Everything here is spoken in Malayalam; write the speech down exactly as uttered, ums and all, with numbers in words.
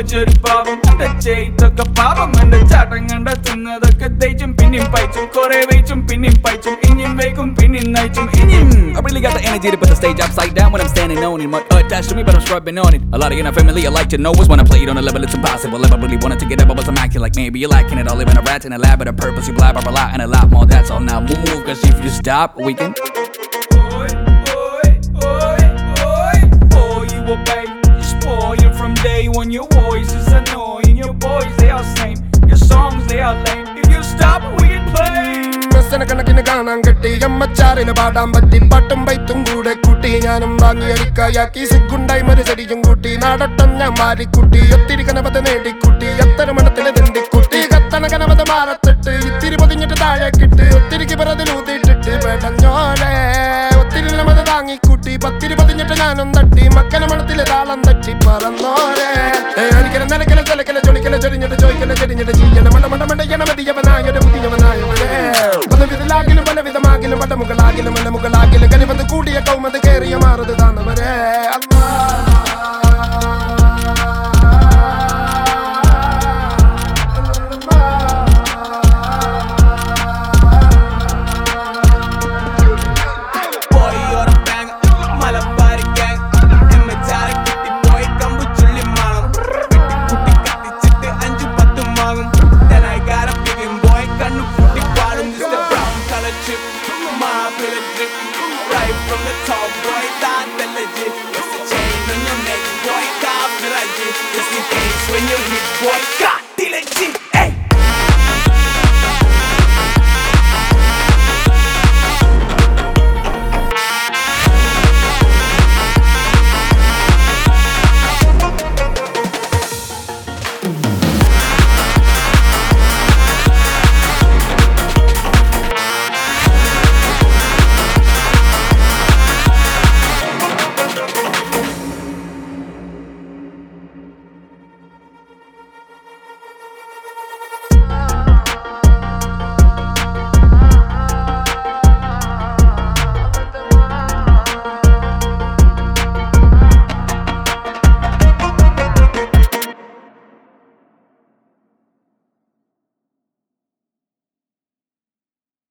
Chori Pabam, the Jay took a pabam, and the chatting and the tuna, the Kadajum pinning pichum, Kore Vachum pinning pichum, Indian Vacum pinning nichum, Indian. I really got the energy to put the stage upside down when I'm standing on it. Mud attached to me, but I'm scrubbing on it. A lot of your family I like to know is when I play it on a level it's impossible. If I really wanted to get up, I was a mac, like maybe you're lacking it. I'll live in a rat in a lab, but a purpose you blabber a lot and a lot more. That's all now move, cause if you stop, we can. Oi, oi, oi, oi. Oh, you obey, you're spoiling from day one. Your voice is annoying, your boys they are same, your songs they are lame. If you stop, we can play. കണക്കിന് കാണാൻ കിട്ടി അമ്മച്ചാറിന് പാടാൻ പറ്റി പാട്ടും പൈത്തും കൂടെ കൂട്ടി ഞാനും വാങ്ങി അരിക്കായാക്കി സിഗുണ്ടായി മരുചടിയും കൂട്ടി നാടട്ടം ഞാൻ മാറിക്കുട്ടി ഒത്തിരി കനവത നേടിക്കുട്ടി എത്ര മണത്തില് തിണ്ടിക്കുട്ടി കത്തണ കനവത മാറത്തിട്ട് ഇത്തിരി പൊതിഞ്ഞിട്ട് താഴേക്കിട്ട് ഒത്തിരിക്ക് പിറതിലൂത്തിട്ടിട്ട് പെടഞ്ഞോലെ ഒത്തിരി നമത താങ്ങിക്കൂട്ടി പത്തിരി പൊതിഞ്ഞിട്ട് ഞാനും തട്ടി മക്കന മണത്തില് താളം തട്ടി പറന്നോലെ ഒരിക്കലും നിലക്കല ചിലക്കല ചൊളിക്കല ചൊരിഞ്ഞിട്ട് ചോദിക്കല ചെരിഞ്ഞിട്ട് ചെയ്യണ മണ്ട മണ്ട മണ്ടയ്യണ മതിയവനായൊരു പുതിയവനായവരെ പലവിധലാകിലും പലവിധമാകിലും പടമുകളാകിലും മലമുകളാകിലും കനിവന്ന് കൂടിയ കൗമത് കേറിയ മാറുത് താന്നവരെ Right from the top, boy, that's the legit. It's a chain on your neck, boy, can't feel like it. Just in case when you hit, boy, God.